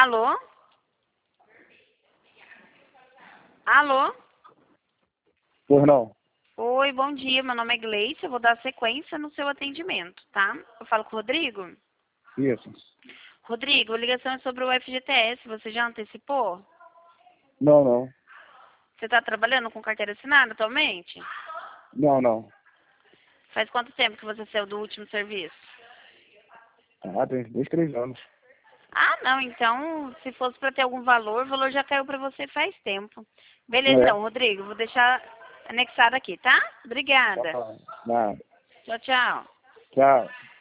Alô? Alô? Pois não. Oi, bom dia. Meu nome é Gleice. Eu vou dar sequência no seu atendimento, tá? Eu falo com o Rodrigo? Isso. Rodrigo, a ligação é sobre o FGTS. Você já antecipou? Não, não. Você está trabalhando com carteira assinada atualmente? Não, não. Faz quanto tempo que você saiu do último serviço? Ah, tem 2, 3 anos. Ah, não. Então, se fosse para ter algum valor, o valor já caiu para você faz tempo. Beleza, É. então, Rodrigo. Vou deixar anexado aqui, tá? Tá Obrigada. falando. Nada. Tchau, tchau. Tchau.